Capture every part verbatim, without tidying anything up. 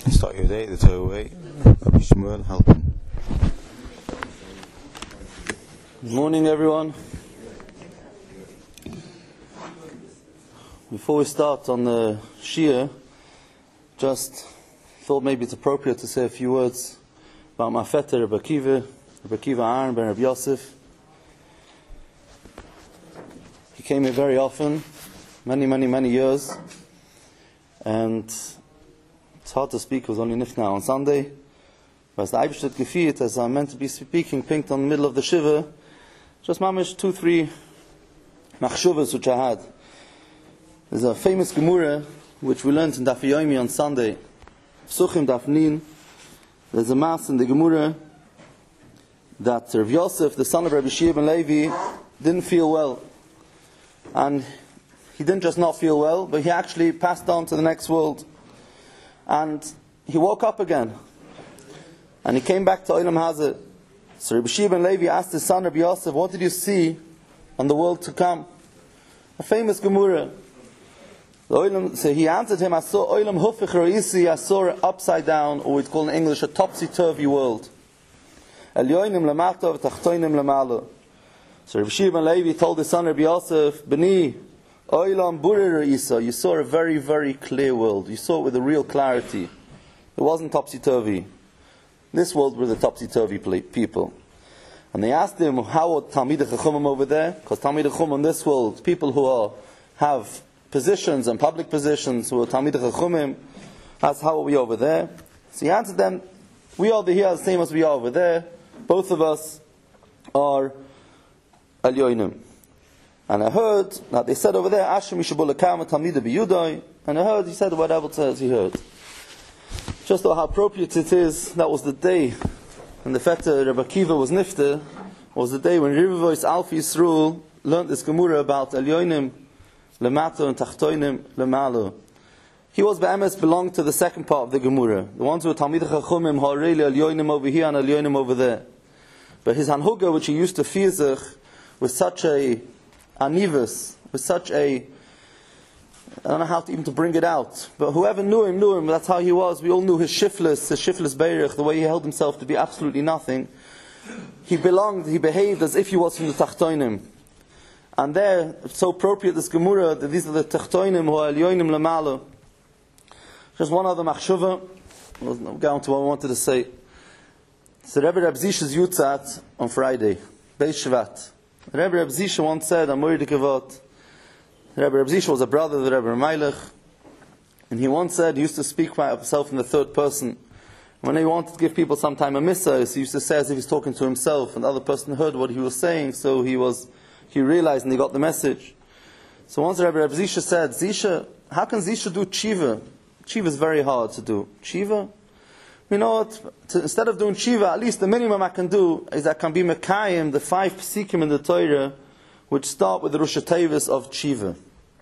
Start your day the Torah way. Rabbi Shmuel helping. Good morning, everyone. Before we start on the Shia, just thought maybe it's appropriate to say a few words about my fetter, Rabbi Akiva, Rabbi Akiva Aaron ben Rabbi Yosef. He came here very often, many, many, many years, and it's hard to speak, it was only nifna on Sunday. But as the Eibishter gefiert, as I'm meant to be speaking, pinked on the middle of the Shiva, just mamish two, three machshuvas which I had. There's a famous Gemara which we learned in Daf Yomi on Sunday, Psuchim Daf Nin. There's a mass in the Gemara that Rav Yosef, the son of Rabbi Shia ben Levi, didn't feel well. And he didn't just not feel well, but he actually passed on to the next world. And he woke up again. And he came back to Olam Hazeh. So Rabbi Shia ben Levi asked his son Rabbi Yosef, what did you see on the world to come? A famous Gemara. The Olam, so he answered him, I saw Olam Hufich Roisi, I saw it upside down, or we'd call in English a topsy-turvy world. Elyoinim lamata v'tachtoinim lamalo. So Rabbi Shia ben Levi told his son Rabbi Yosef, B'ni, Olam Burir Isa, you saw a very, very clear world. You saw it with a real clarity. It wasn't topsy-turvy. This world were the topsy-turvy people. And they asked him, how are Talmidei Chachomim over there? Because Talmidei Chachomim in this world, people who are, have positions and public positions, who are Talmidei Chachomim, asked, how are we over there? So he answered them, we are here the same as we are over there. Both of us are Elyoinim. And I heard that they said over there, Asher Mishabul Akam Talmidei B'Yudai. And I heard, he said whatever it says he heard. Just how appropriate it is, that was the day when the Fetter Rabbi Akiva was nifter, was the day when Rivois Alfi Yisrael learned this Gemara about Elyoinim, Lemato and Tachtoinim, Lemalo. He was Be'emes belonged to the second part of the Gemara. The ones who were Talmidei Chachomim, Ha'areli Elyoinim over here and Elyoinim over there. But his Hanhuga, which he used to fizich, was such a anivus, with such a, I don't know how to even to bring it out, but whoever knew him, knew him, that's how he was. We all knew his shiftless, his shiftless beirich, the way he held himself to be absolutely nothing. He belonged, he behaved as if he was from the Tachtoinim. And there, it's so appropriate, this Gemara, that these are the Tachtoinim, who are Elyoinim Lamalo. Just one other machshuva, I'll go on to what I wanted to say. So Rebbe Reb Zisha's Yutzat on Friday, Beis Shvat. Rebbe Reb Zisha once said, Amori de Kavot. Rebbe Reb Zisha was a brother of the Rebbe Melech, and he once said, he used to speak about himself in the third person. When he wanted to give people sometime a missa, he used to say as if he's talking to himself, and the other person heard what he was saying, so he was, he realized and he got the message. So once Rebbe Reb Zisha said, Zisha, how can Zisha do tshiva? Tshiva is very hard to do. Tshiva? You know what, to, instead of doing tshiva, at least the minimum I can do is I can be mekayim, the five psikim in the Torah, which start with the Rosh Tevis of tshiva.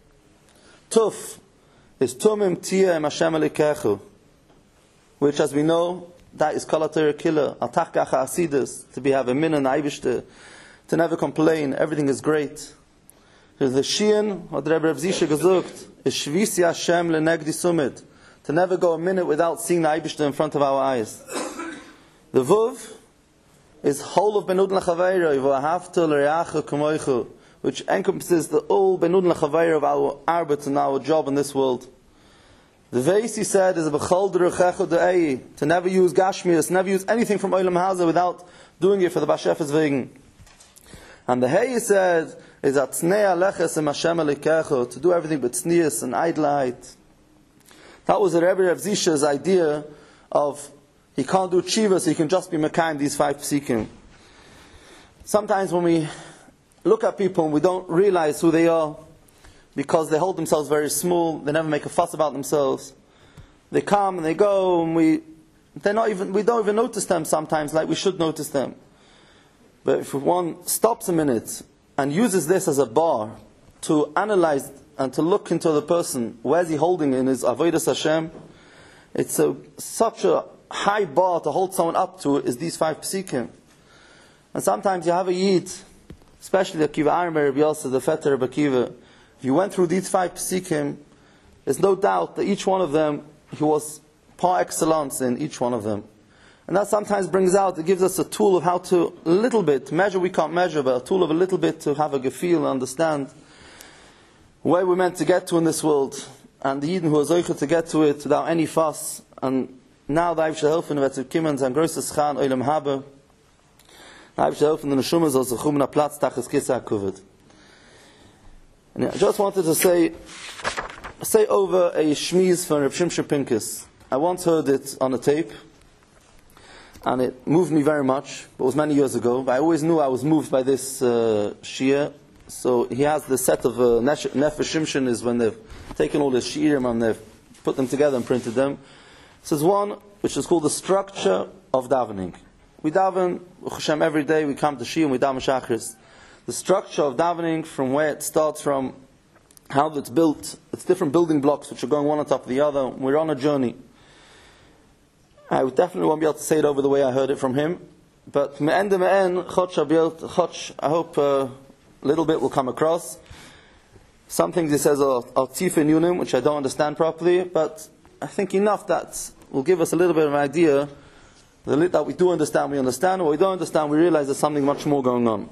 Tuf is tumim tia im Hashem elikechu, which, as we know, that is kol Torah killer, atach kacha asidus, to be have a min and Eibishter, to never complain, everything is great. The Shian, what the Rebbe Reb Zisha gesucht, is shvisi Hashem lenegdi sumit, to never go a minute without seeing the Eibishter in front of our eyes. The Vuv is whole of Benudin L'Chaveiro, V'ahavta L'Reacha K'moichu, which encompasses the whole Benudin L'Chaveiro of our arbeit and our job in this world. The Veis, he said, is B'chol D'Rechecha D'Ei, to never use Gashmias, never use anything from Olam Hazeh without doing it for the Bashefes Wegen. And the Hey, he said, is Atznei Aleches Im Hashem Elikecha, to do everything but tznius and idlite. That was the Rebbe Reb Zisha's idea of he can't do tshiva, so he can just be mekayim these five psikim. Sometimes when we look at people and we don't realize who they are, because they hold themselves very small, they never make a fuss about themselves. They come and they go, and we they're not even we don't even notice them sometimes like we should notice them. But if one stops a minute and uses this as a bar to analyze and to look into the person, where's he holding in his avodas Hashem, it's a, such a high bar to hold someone up to is these five psikim. And sometimes you have a yid, especially the Akiva Aaron ben Rabbi Yosef, the Fetter Rabbi Akiva, if you went through these five psikim, there's no doubt that each one of them, he was par excellence in each one of them. And that sometimes brings out, it gives us a tool of how to, a little bit, measure we can't measure, but a tool of a little bit to have a gefeel and understand where we're meant to get to in this world. And the Yidden who are zoiche to get to it without any fuss. And now the Eibsche helfen, wird zu kommen, sein größtes Chan, Oilem Habe. The Eibsche helfen, the Neshumas, als sich um na Platz, tachas Kisa Kuvit. And I just wanted to say, say over a shmiz for Reb Shimshon Pincus. I once heard it on a tape, and it moved me very much. It was many years ago, but I always knew I was moved by this uh, shir. So he has the set of uh, Nefesh Shimshon is when they've taken all the shirim and they've put them together and printed them. This is one which is called the structure of davening. We daven Hashem every day. We come to shir and we daven shachris. The structure of davening, from where it starts from, how it's built. It's different building blocks which are going one on top of the other. We're on a journey. I would definitely won't be able to say it over the way I heard it from him, but me'en de me'en, chotch, I hope uh, a little bit will come across. Some things he says are, are tif in yunim, which I don't understand properly, but I think enough that will give us a little bit of an idea that we do understand, we understand, what we don't understand, we realize there's something much more going on.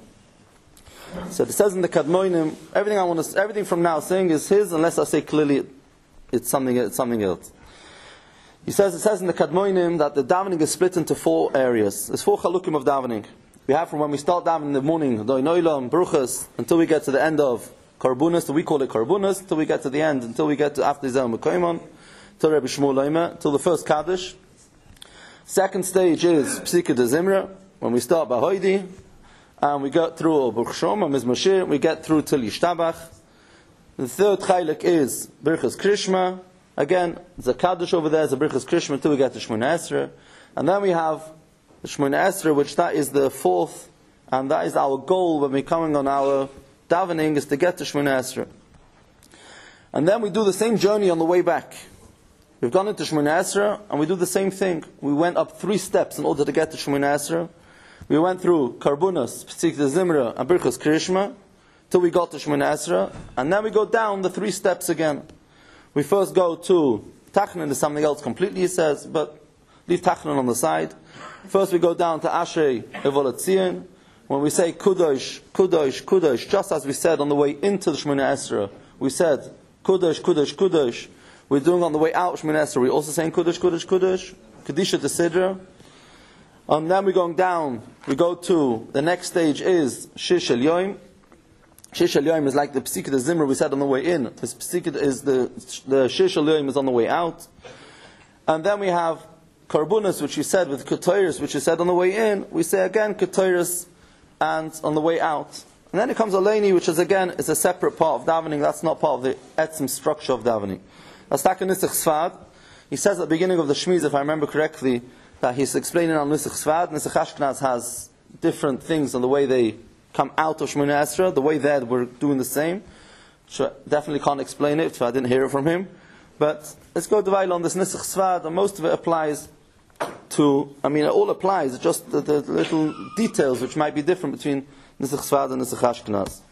So it says in the Kadmoinim, everything I want to, everything from now saying is his, unless I say clearly it's something, it's something else. He says, it says in the Kadmoinim that the davening is split into four areas. There's four chalukim of davening. We have from when we start davening in the morning, Doinoilam, Bruchas, until we get to the end of Karbunas, so we call it Karbunas, until we get to the end, until we get to after Zeh Mekoimon, till Rebbe Shmuel Leime, till the first Kaddish. Second stage is Psika de Zimra, when we start by Hoidi, and we get through Baruch Shom and Mizmashir, we get through till Yishtabach. The third chaylik is Birchas Krishma. Again, the Kaddish over there is a Birchas Krishma until we get to Shmona Esrei. And then we have the Shmona Esrei, which that is the fourth, and that is our goal when we're coming on our davening, is to get to Shmona Esrei. And then we do the same journey on the way back. We've gone into Shmona Esrei, and we do the same thing. We went up three steps in order to get to Shmona Esrei. We went through Karbunas, Psik de Zimra, and Birchas Krishma, till we got to Shmona Esrei, and then we go down the three steps again. We first go to Tachnan, is something else completely, he says, but leave Tachnan on the side. First we go down to Ashrei Evolatzion. When we say Kudosh, Kudosh, Kudosh, just as we said on the way into the Shmona Esrei, we said Kudosh, Kudosh, Kudosh. We're doing on the way out Shmona Esrei, we're also saying Kudosh, Kudosh, Kudosh, Kedisha de Sidra. And then we're going down, we go to, the next stage is Shish El Yoim. Shish El Yoim is like the Psika de Zimra we said on the way in. The Psika is the, the Shish El Yoim is on the way out. And then we have Karbunas, which he said with Ketairis, which he said on the way in. We say again Ketairis and on the way out. And then it comes Aleini, which is again, is a separate part of davening. That's not part of the etzim structure of davening. That's Taka Nisach Sfad. He says at the beginning of the Shmiz, if I remember correctly, that he's explaining on Nisach Sfad. Nisach Ashkenaz has different things on the way they come out of Shmona Esrei. The way that we're doing the same. So definitely can't explain it if I didn't hear it from him. But let's go to Vail on this Nisach Sfad, and most of it applies to, I mean it all applies, it's just the, the little details which might be different between Nisach Sfad and Nisach Ashkenaz.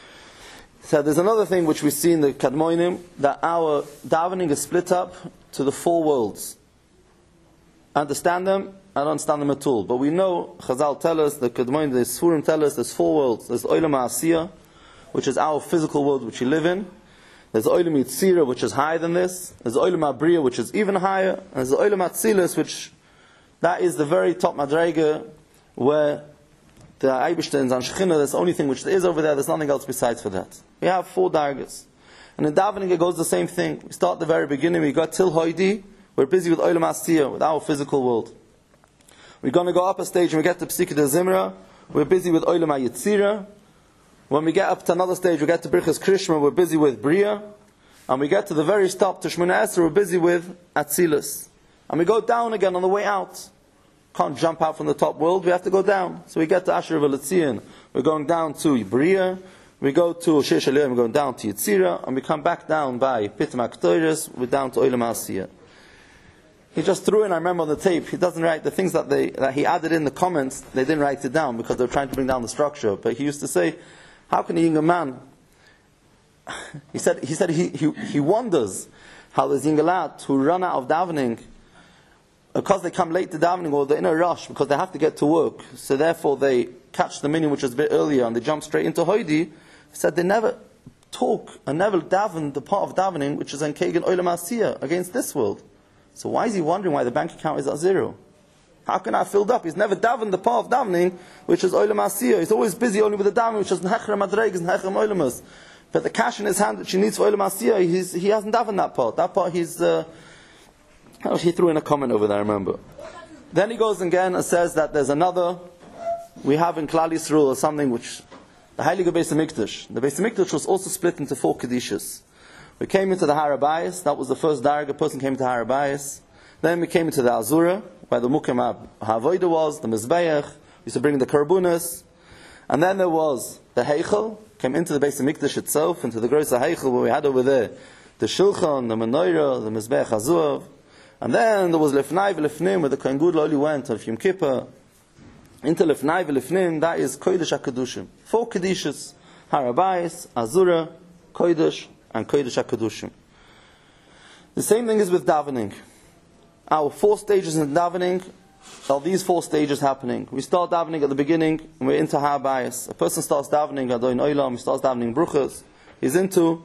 So there's another thing which we see in the Kadmoinim, that our davening is split up to the four worlds. Understand them, I don't understand them at all. But we know, Chazal tell us, the Kadmoinim, the Sfurim tell us, there's four worlds. There's Olam HaAsiyah, which is our physical world which we live in. There's Olam Yitzira, which is higher than this. There's Olam HaBriya, which is even higher. And there's Olam HaTzilis, which, that is the very top Madrega, where the Eibishter and Shechina, that's the only thing which there is over there, there's nothing else besides for that. We have four dargas. And in davening it goes the same thing. We start at the very beginning, we got till Hoidi, we're busy with Olam HaAsiyah, with our physical world. We're going to go up a stage and we get to Psika de Zimra, we're busy with Olam HaYitzira. When we get up to another stage, we get to Birchas Krishma, we're busy with Bria. And we get to the very top, to Shmona Esrei, we're busy with Atzilus. And we go down again on the way out. Can't jump out from the top world, we have to go down. So we get to Asher Velatzion, we're going down to Bria. We go to Shesh Eliyah, we're going down to Yitzira. And we come back down by Pitam HaKtoiris, we're down to Olam HaAsiyah. He just threw in, I remember on the tape, he doesn't write the things that they that he added in the comments, they didn't write it down because they were trying to bring down the structure. But he used to say, how can a younger man, he said he said he, he, he wonders how there's young lads who run out of davening because they come late to davening or they're in a rush because they have to get to work, so therefore they catch the minyan which is a bit earlier and they jump straight into Hoidi, he said they never talk and never daven the part of davening which is en kegen olam asiyah, against this world. So why is he wondering why the bank account is at zero? How can I filled up? He's never davened the part of davening which is olam asiyah. He's always busy only with the davening which is nechra madregas and nechra olamas. But the cash in his hand which he needs for olam asiyah, he's, he hasn't davened that part. That part he's uh, oh, he threw in a comment over there, I remember. Then he goes again and says that there's another, we have in Klal Yisrael something which, the Heilige Beis HaMikdash. The Beis HaMikdash was also split into four Kedushas. We came into the Har HaBayis, that was the first darga, person came to Har HaBayis. Then we came into the Azura, where the Mukim HaVoida was, the Mizbeach, we used to bring the Karbunas. And then there was the Heichel, came into the Beis HaMikdash itself, into the Gross Heichel, where we had over there the Shulchan, the Menorah, the Mizbeach HaZuav. And then there was Lefnai V'Lefnim, where the Kohen Gadol only went of Yom Kippur. Into Lefnai V'Lefnim, that is Kodesh HaKadoshim. Four Kedishas, Har HaBayis, Azura, Kodesh, and Kodesh HaKadoshim. The same thing is with davening. Our four stages in davening are these four stages happening. We start davening at the beginning, and we're into Har HaBayis. A person starts davening Adon Olam, he starts davening Bruchas. He's into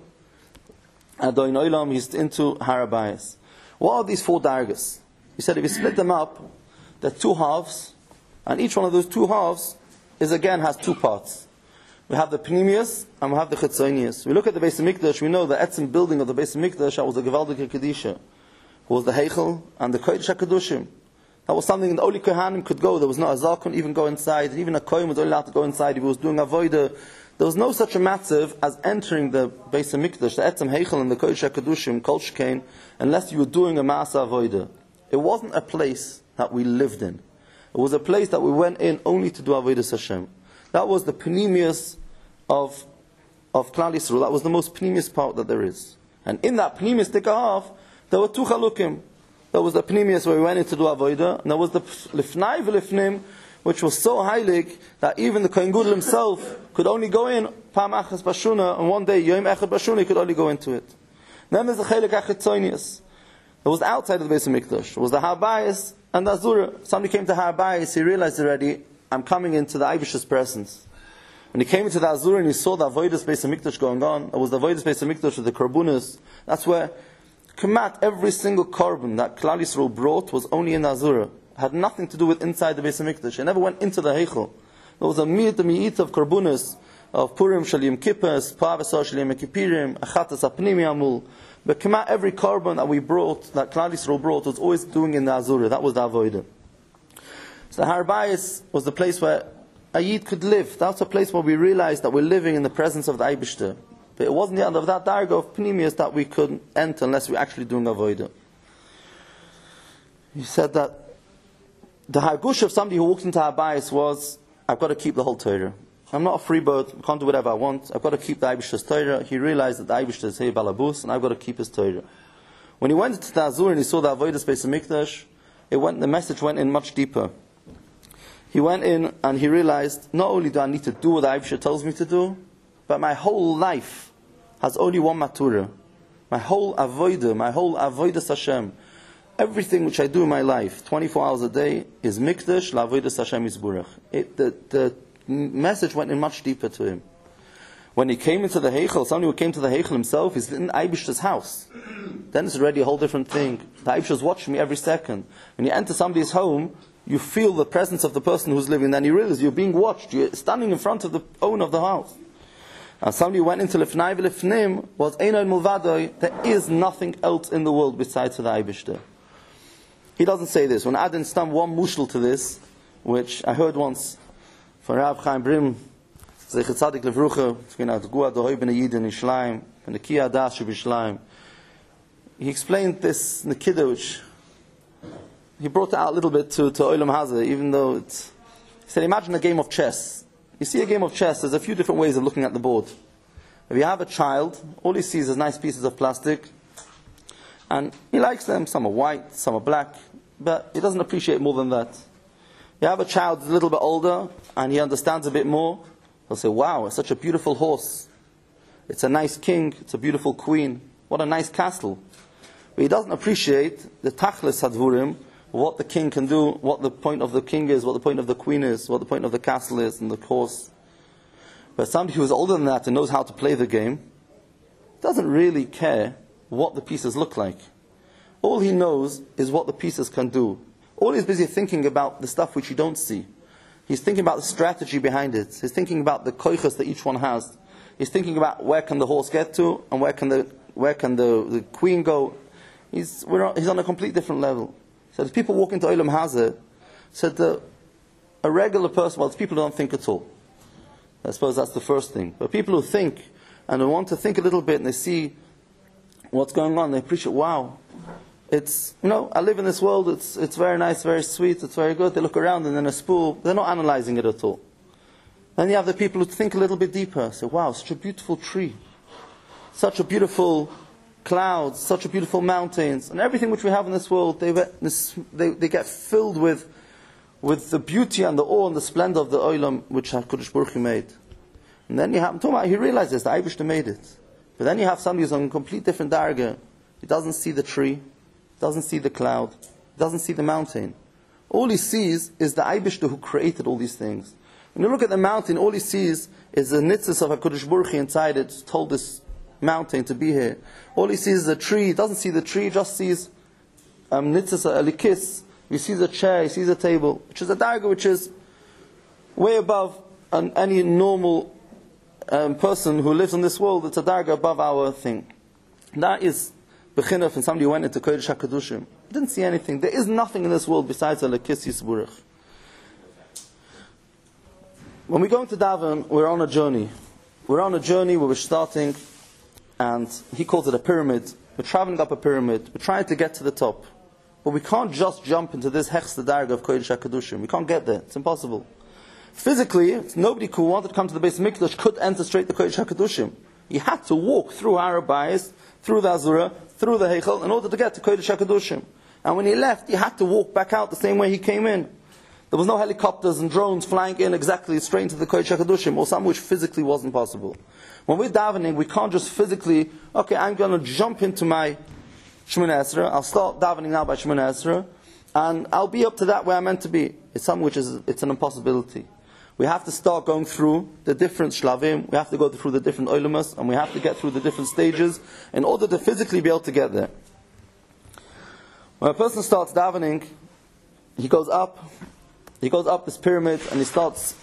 Adon Olam, he's into Har HaBayis. What are these four dargas? He said if you split them up, there are two halves, and each one of those two halves is again has two parts. We have the Pnimius and we have the Chitzonius. We look at the Beis HaMikdash, we know the etzim building of the Beis HaMikdash, that was the Gewaldige Kedisha. It was the Heichel and the Kodesh HaKadoshim. That was something that only Kohanim could go. There was no Azar couldn't even go inside, and even a Kohen was only allowed to go inside if he was doing Avodah. There was no such a matzav as entering the Beis HaMikdash, the etzim Heichel and the Kodesh HaKadoshim, Kol Shekain, unless you were doing a Ma'aseh Avodah. It wasn't a place that we lived in. It was a place that we went in only to do Avodah Hashem. That was the Pnimius of, of Klal Yisrael. That was the most Pnimius part that there is. And in that Pnimius half, there were two Chalukim. There was the Pnimius where we went in to do Avodah, and there was the Lifnai V'Lifnim, which was so heilig that even the Kohen Gadol himself could only go in Pam Achas Bashuna, and one day Yom Echad Bashuna he could only go into it. Then there's the Chelik HaChitzonius. It was outside of the Beis HaMikdash. It was the Har HaBayis and the Azura. Somebody came to Har HaBayis, he realized already, I'm coming into the Eibish's presence. When he came into the Azura and he saw the Avodas Beis HaMikdash going on, it was the Avodas Beis HaMikdash with the Karbunas. That's where Kamat, every single Karban that Klal Yisrael brought was only in the Azura. It had nothing to do with inside the Beis HaMikdash. It never went into the Heichel. There was a Mi'it Mi'it of Karbunas, of Purim, Shalim Kippus, Pavasar, Shalim Kippirim, Achatas Apnimi Amul. But Kamat, every Karban that we brought, that Klal Yisrael brought, was always doing in the Azura. That was the Avodah. So the Har HaBayis was the place where a Yid could live. That's a place where we realized that we're living in the presence of the Eibishter. But it wasn't the end of that darga of Pnimius that we couldn't enter unless we were actually doing Avodah. He said that the Hargush of somebody who walked into Har HaBayis was, I've got to keep the whole Torah. I'm not a free bird, I can't do whatever I want. I've got to keep the Eibishter's Torah. He realized that the Eibishter is Hei Balabus, and I've got to keep his Torah. When he went to the Azur and he saw the Avodah Beis HaMikdash, it went, the message went in much deeper. He went in and he realized, not only do I need to do what the Eibishter tells me to do, but my whole life has only one matura. My whole avodah, my whole avodas Hashem, everything which I do in my life, twenty-four hours a day, is mikdash la'avodas Hashem yisburach. It, the, the message went in much deeper to him. When he came into the Heichel, somebody who came to the Heichel himself, he's in Eibishter's house. Then it's already a whole different thing. The Eibishter's watching me every second. When you enter somebody's home, you feel the presence of the person who's living there, and you realize you're being watched. You're standing in front of the owner of the house. And somebody who went into Lefnai V'Lefnim was Einoi Mulvadoi. There is nothing else in the world besides for the Eibishter. He doesn't say this. When I add in stam one mushal to this, which I heard once from Rav Chaim Brim, Zeichet Tzadik Levrucha, he explained this Nekida, which he brought it out a little bit to, to Olam Hazeh, even though it's, he said, imagine a game of chess. You see a game of chess, there's a few different ways of looking at the board. If you have a child, all he sees is nice pieces of plastic, and he likes them. Some are white, some are black, but he doesn't appreciate more than that. You have a child who's a little bit older, and he understands a bit more. He'll say, wow, it's such a beautiful horse. It's a nice king, it's a beautiful queen. What a nice castle. But he doesn't appreciate the tachlis hadvurim, what the king can do, what the point of the king is, what the point of the queen is, what the point of the castle is, and the course. But somebody who is older than that and knows how to play the game doesn't really care what the pieces look like. All he knows is what the pieces can do. All he's busy thinking about the stuff which you don't see. He's thinking about the strategy behind it. He's thinking about the koiches that each one has. He's thinking about where can the horse get to and where can the where can the, the queen go. He's we're on, he's on a complete different level. So as people walk into Olam Hazeh, said so a regular person, well, it's people who don't think at all. I suppose that's the first thing. But people who think and who want to think a little bit and they see what's going on, they appreciate, wow, it's, you know, I live in this world, it's it's very nice, very sweet, it's very good. They look around and then a spool, they're not analyzing it at all. Then you have the people who think a little bit deeper, say, wow, such a beautiful tree, such a beautiful clouds, such a beautiful mountains, and everything which we have in this world, they they, they get filled with with the beauty and the awe and the splendor of the Olam which HaKadosh Baruch Hu made. And then you have, about, he realizes the Eibishter made it. But then you have somebody who's on a complete different darga. He doesn't see the tree, doesn't see the cloud, doesn't see the mountain. All he sees is the Eibishter who created all these things. When you look at the mountain, all he sees is the nitzvahs of HaKadosh Baruch Hu inside it, told this mountain to be here. All he sees is a tree. He doesn't see the tree, just sees um, nitzvahs alikis. He sees a chair, he sees a table, which is a darga which is way above an, any normal um, person who lives in this world. It's a darga above our thing. That is b'chinuf, and somebody went into Kodesh HaKadoshim. Didn't see anything. There is nothing in this world besides alikis yisburach. When we go into Daven, we're on a journey. We're on a journey where we're starting, and he calls it a pyramid. We're traveling up a pyramid. We're trying to get to the top. But we can't just jump into this hechsta darga of Kodesh HaKadoshim. We can't get there. It's impossible. Physically, nobody who wanted to come to the Beis Mikdash could enter straight to Kodesh HaKadoshim. He had to walk through Har HaBayis, through the Azura, through the Heichel, in order to get to Kodesh HaKadoshim. And when he left, he had to walk back out the same way he came in. There was no helicopters and drones flying in exactly straight into the Kodesh HaKadoshim, or some which physically wasn't possible. When we're davening, we can't just physically, okay, I'm going to jump into my Shemoneh Esrei, I'll start davening now by Shemoneh Esrei, and I'll be up to that where I'm meant to be. It's something which is, it's an impossibility. We have to start going through the different shlavim, we have to go through the different oilamas, and we have to get through the different stages in order to physically be able to get there. When a person starts davening, he goes up, he goes up this pyramid, and he starts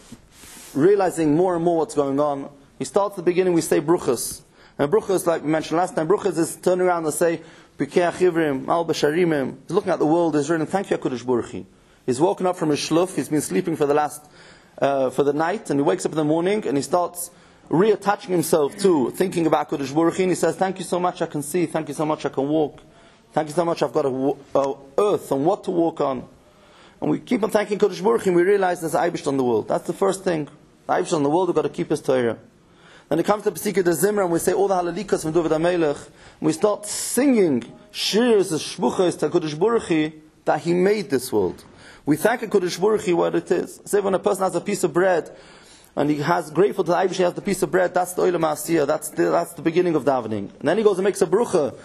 realizing more and more what's going on. He starts at the beginning, we say bruchas. And bruchas, like we mentioned last time, bruchas is turning around and say, Bikei Achivrim, Al Basharimim. He's looking at the world, he's written, thank you, HaKadosh Baruch Hu. He's woken up from his shluf, he's been sleeping for the last, uh, for the night, and he wakes up in the morning, and he starts reattaching himself to thinking about HaKadosh Baruch Hu, and he says, thank you so much I can see, thank you so much I can walk, thank you so much I've got a, a earth on what to walk on. And we keep on thanking HaKadosh Baruch Hu, and we realize there's Eibish on the world. That's the first thing. The Eibish on the world, we've got to keep his Torah. Then it comes to Pesika de Zimra, and we say all the halalikas from David HaMelech, and we start singing shirs, shbuchos to HaKadosh Baruch Hu, that he made this world. We thank HaKadosh Baruch Hu what it is. Say when a person has a piece of bread, and he has grateful to the Eibish, he has the piece of bread, that's the Olam Asiyah, that's the, that's the beginning of davening. And then he goes and makes a brucha.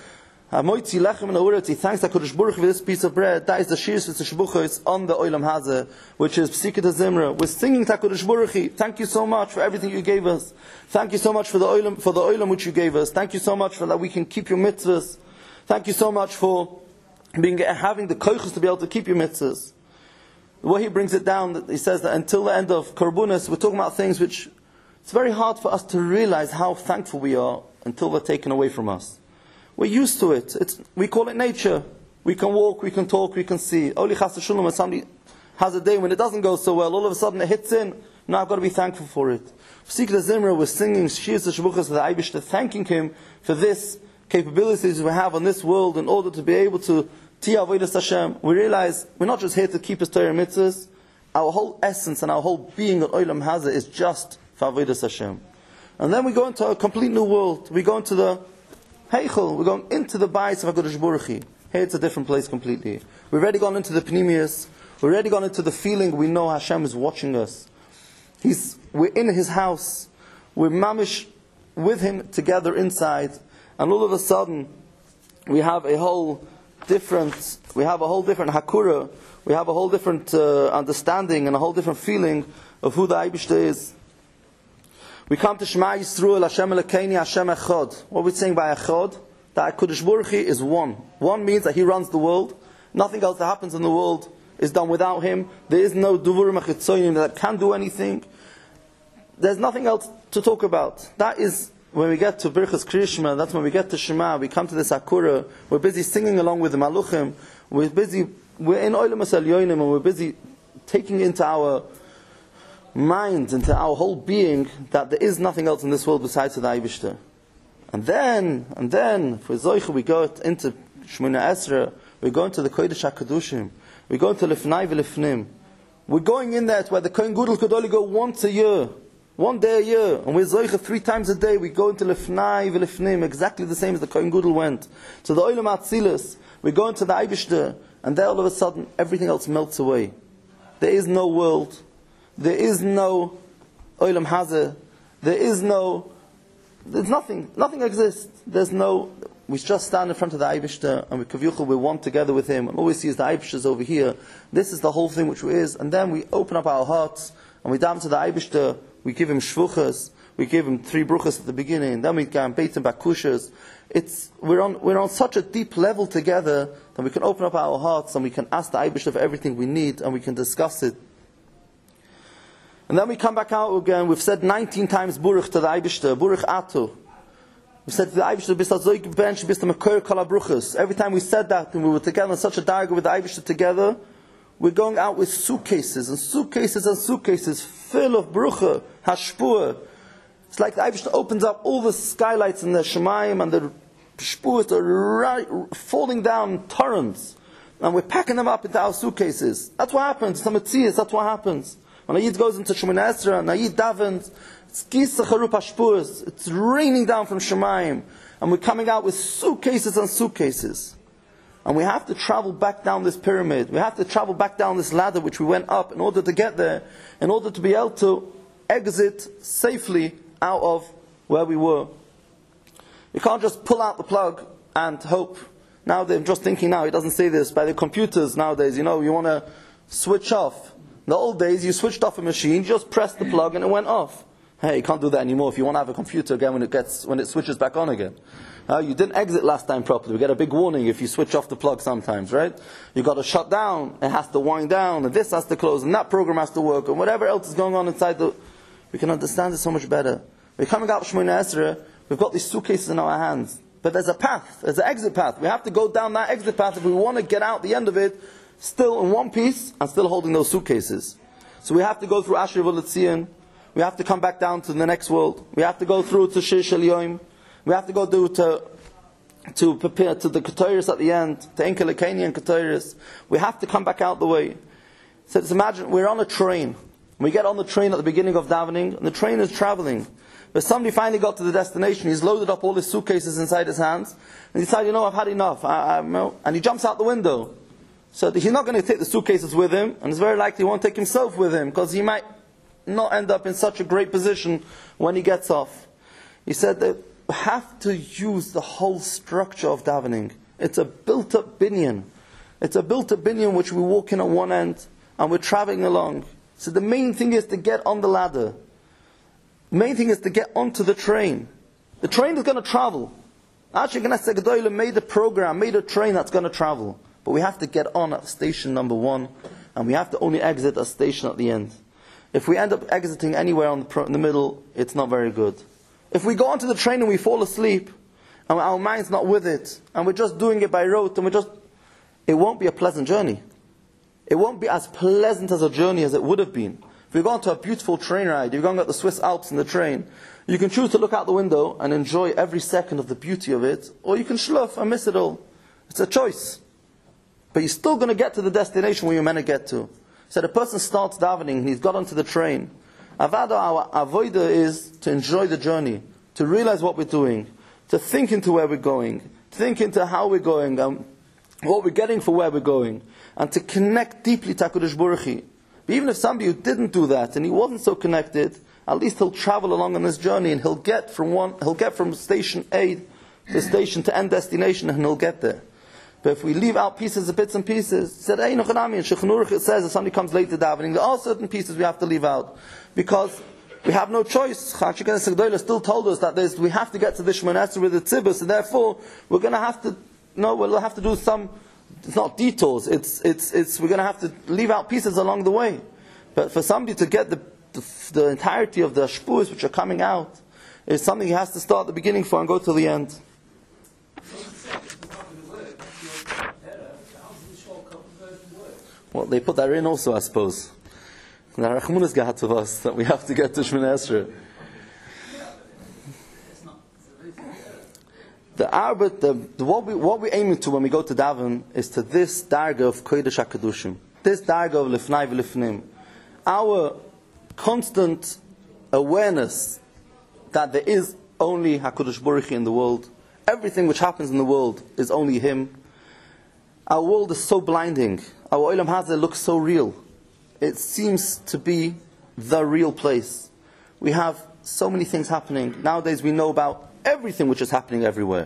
He thanks HaKadosh Baruch Hu for this piece of bread. That is the shirs with the shbuchos on the Olam Hazeh, which is Pesika de Zimra. We're singing to HaKadosh Baruch Hu. Thank you so much for everything you gave us. Thank you so much for the Olam, for the Olam which you gave us. Thank you so much for that we can keep your mitzvahs. Thank you so much for being having the koiches to be able to keep your mitzvahs. The way he brings it down, he says that until the end of Karbunas, we're talking about things which it's very hard for us to realize how thankful we are until they're taken away from us. We're used to it. It's, we call it nature. We can walk, we can talk, we can see. Only chas v'shalom, when somebody has a day when it doesn't go so well, all of a sudden it hits in. Now I've got to be thankful for it. Pesika de Zimra, we're singing shirs shbuchos to the Eibishter, thanking him for this capabilities we have on this world in order to be able to Tia Avodas Hashem. We realize we're not just here to keep his Torah mitzvahs. Our whole essence and our whole being of Olam Hazeh is just for Avodas Hashem. And then we go into a complete new world. We go into the Heichel, we're going into the Bayis of HaKadosh Baruch Hu. Here it's a different place completely. We've already gone into the Pnimius. We've already gone into the feeling we know Hashem is watching us. He's, we're in His house. We're mamish with Him together inside. And all of a sudden, we have a whole different, we have a whole different hakura, we have a whole different uh, understanding and a whole different feeling of who the Eibishter is. We come to Shema Yisrael, Hashem Elokeinu, Hashem Echad. What we're saying by Echad, that HaKadosh Baruch Hu is one. One means that He runs the world. Nothing else that happens in the world is done without Him. There is no Duvurim HaChitzonim that can do anything. There's nothing else to talk about. That is when we get to Birchas Kriyishma, that's when we get to Shema, we come to this Akura, we're busy singing along with the Maluchim, we're busy, we're in Olam Elyonim, and we're busy taking into our mind, into our whole being, that there is nothing else in this world besides the Eibishter. And then, and then, for Zoicha, we go into Shemona Esra, we go into the Kodesh HaKadoshim, we go into Lifnai V'Lifnim. We're going in there where the Kohen Gadol could only go once a year, one day a year, and we're Zoicha three times a day. We go into Lifnai V'Lifnim, exactly the same as the Kohen Gadol went. To the Olam Atzilus, we go into the Eibishter, and there all of a sudden, everything else melts away. There is no world. There is no Olam Hazeh. There is no, there's nothing. Nothing exists. There's no, we just stand in front of the Eibishter, and we Kavyuchel, we're one together with Him, and all we see is the Eibishter's over here. This is the whole thing which is, and then we open up our hearts, and we down to the Eibishter, we give Him shvuchas, we give Him three bruchas at the beginning, then we can beit Him bakushas. It's, we're on, we're on such a deep level together, that we can open up our hearts, and we can ask the Eibishter for everything we need, and we can discuss it. And then we come back out again. We've said nineteen times Buruch to the Eibishter, Buruch Atu. We said to the Eibishter, Bist Azoik Bench, Bist Makor Kol HaBruchos. Every time we said that, and we were together in such a dialogue with the Eibishter together, we're going out with suitcases, and suitcases and suitcases full of Brucha, Hashpur. It's like the Eibishter opens up all the skylights in the Shemayim, and the Shpurs are right, falling down in torrents. And we're packing them up into our suitcases. That's what happens. It's a Metzias, that's what happens. When Ayid goes into Shemona Esra, and Ayid davens, it's Gisa Charup Hashpurs, it's raining down from Shemayim, and we're coming out with suitcases and suitcases. And we have to travel back down this pyramid, we have to travel back down this ladder which we went up in order to get there, in order to be able to exit safely out of where we were. You can't just pull out the plug and hope. Now they're just thinking now, he doesn't say this, by the computers nowadays, you know, you want to switch off. In the old days, you switched off a machine, just pressed the plug and it went off. Hey, you can't do that anymore if you want to have a computer again when it gets when it switches back on again. Uh, you didn't exit last time properly. We get a big warning if you switch off the plug sometimes, right? You got to shut down, it has to wind down, and this has to close, and that program has to work, and whatever else is going on inside the... We can understand it so much better. We're coming out of Shemona Esra, we've got these suitcases in our hands. But there's a path, there's an exit path. We have to go down that exit path if we want to get out the end of it, still in one piece, and still holding those suitcases. So we have to go through Asher V'Letzion, we have to come back down to the next world, we have to go through to Shir Shel Yoim, we have to go do to to prepare to the Ketores at the end, to Enkel Elokeinu and Ketores. We have to come back out the way. So just imagine, we're on a train. We get on the train at the beginning of davening, and the train is traveling. But somebody finally got to the destination, he's loaded up all his suitcases inside his hands, and he decided, you know, I've had enough, I, I, no. and he jumps out the window. So he's not going to take the suitcases with him, and it's very likely he won't take himself with him, because he might not end up in such a great position when he gets off. He said that we have to use the whole structure of davening. It's a built-up binyan. It's a built-up binyan which we walk in at one end, and we're traveling along. So the main thing is to get on the ladder. The main thing is to get onto the train. The train is going to travel. Actually, Knesset Gedolah made a program, made a train that's going to travel. But we have to get on at station number one, and we have to only exit a station at the end. If we end up exiting anywhere on the pro- in the middle, it's not very good. If we go onto the train and we fall asleep, and our mind's not with it, and we're just doing it by rote, and we're just, it won't be a pleasant journey. It won't be as pleasant as a journey as it would have been. If you're going to a beautiful train ride, you're going up the Swiss Alps in the train, you can choose to look out the window and enjoy every second of the beauty of it, or you can shluff and miss it all. It's a choice. But you're still going to get to the destination where you're meant to get to. So the person starts davening, and he's got onto the train. Avada, our avoida is to enjoy the journey, to realize what we're doing, to think into where we're going, to think into how we're going, and what we're getting for where we're going, and to connect deeply to HaKadosh Baruch Hu. But even if somebody who didn't do that, and he wasn't so connected, at least he'll travel along on this journey, and he'll get from one, he'll get from station A to station to end destination, and he'll get there. But if we leave out pieces of bits and pieces, he said, hey, no, Chanami, and Shulchan Aruch, it says if somebody comes late to davening, there are certain pieces we have to leave out. Because we have no choice. Chach Shekenes HaGedolah still told us that there's, we have to get to the Shemona Esrei with the Tzibur, so therefore, we're going to have to, no, we'll have to do some, it's not detours, it's, it's, it's, we're going to have to leave out pieces along the way. But for somebody to get the, the, the entirety of the shpuas which are coming out, is something he has to start at the beginning for and go to the end. Well, they put that in also, I suppose. The Rachmanis got to us that we have to get to Shemona Esrei. The arbet, the, the what we what we're aiming to when we go to daven is to this darga of Kodesh HaKadoshim, this darga of Lifnai v'Lifnim. Our constant awareness that there is only HaKadosh Baruch Hu in the world. Everything which happens in the world is only Him. Our world is so blinding. Our Olam Hazeh looks so real. It seems to be the real place. We have so many things happening. Nowadays we know about everything which is happening everywhere.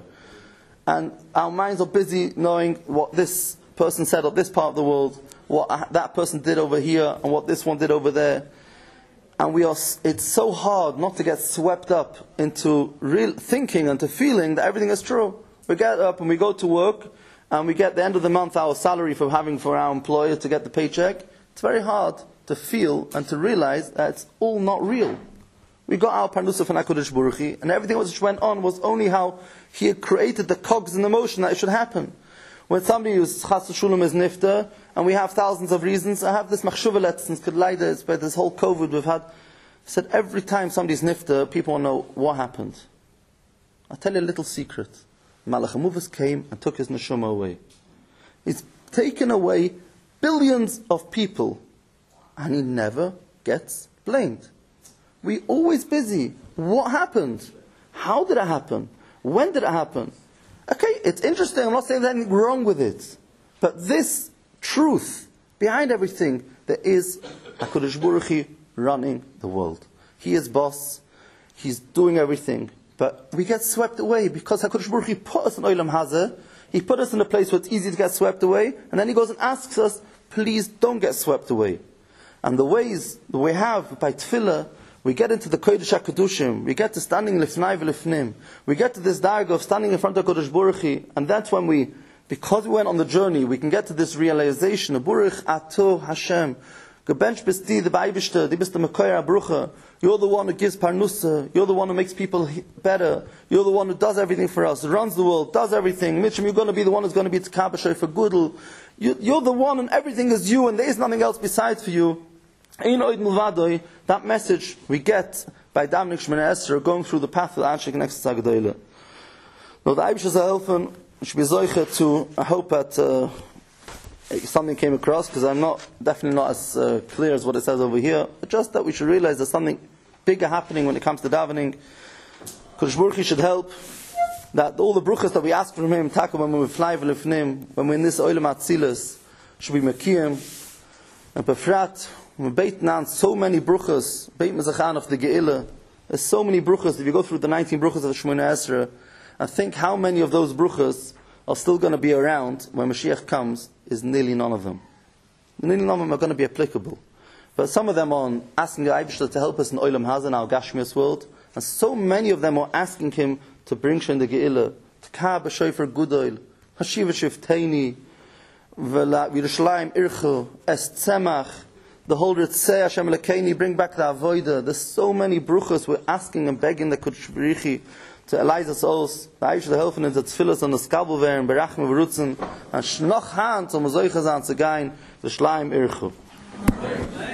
And our minds are busy knowing what this person said of this part of the world, what that person did over here, and what this one did over there. And we are, it's so hard not to get swept up into real thinking and to feeling that everything is true. We get up and we go to work, and we get the end of the month our salary for having for our employer to get the paycheck. It's very hard to feel and to realize that it's all not real. We got our parnusa from HaKadosh Baruch Hu, and everything which went on was only how He had created the cogs in the motion that it should happen. When somebody who's chas v'shulam is nifter, and we have thousands of reasons, I have this machshuva lessons, could lie there, by this whole COVID we've had. I said every time somebody's nifter, people want to know what happened. I'll tell you a little secret. Malach HaMuvas came and took his neshama away. He's taken away billions of people, and he never gets blamed. We're always busy. What happened? How did it happen? When did it happen? Okay, it's interesting. I'm not saying there's anything wrong with it. But this truth, behind everything, there is HaKadosh Baruch Hu running the world. He is boss. He's doing everything. But we get swept away because HaKadosh Baruch Hu put us in Olam Hazeh. He put us in a place where it's easy to get swept away. And then He goes and asks us, please don't get swept away. And the ways that we have by tefillah, we get into the Kodesh HaKadoshim, we get to standing Lifnai v'Lifnim, we get to this darga of standing in front of HaKadosh Baruch Hu, and that's when we, because we went on the journey, we can get to this realization of Baruch Ato Hashem, Gebench bist di, the Beibishter, di bist the Mekoyer HaBrucha, you're the one who gives parnusa, you're the one who makes people better, you're the one who does everything for us, runs the world, does everything. Mitchum, you're going to be the one who's going to be Tzkar B'Shoy for Gudel. You, you're the one and everything is you and there is nothing else besides for you. Ein oid mulvadoi, that message we get by davening Shemona Esrei, going through the path of the Anshe Knesset HaGedolah. Now the Eibush is a helfen, should be zoiche to, I hope that uh, something came across, because I'm not, definitely not as uh, clear as what it says over here, but just that we should realize there's something bigger happening when it comes to davening. Kodesh Baruch Hu should help, that all the bruchas that we ask from Him, tackle when we're fly v'lifnim, when we're in this oilam atzilas, should be mekiyim, and befrat, we beit now so many bruchas, beit mezachan of the Ge'ilah. There's so many bruchas. If you go through the nineteen bruchas of Shemona Esrei, and think how many of those bruchas are still going to be around when Mashiach comes, is nearly none of them. Nearly none of them are going to be applicable. But some of them are on asking the Eibishter to help us in Olam Hazeh, in our Gashmias world, and so many of them are asking Him to bring Shem the Ge'ilah, to Tkar B'Shoy for Gudol, Hashiva Shivteini, V'Yerushalayim Irchu, Es Tzemach, the whole Ritzei Hashem Elokeinu, bring back the Avodah. There's so many bruchas we're asking and begging the Kodesh Baruch Hu to allow us all. The Eibush to help in the Tfilas on the Skabel wären, Berachim v'Rutzen, and Shnoch Hand, so Mazoicha Zan zu gehen, the Shleim Irchu.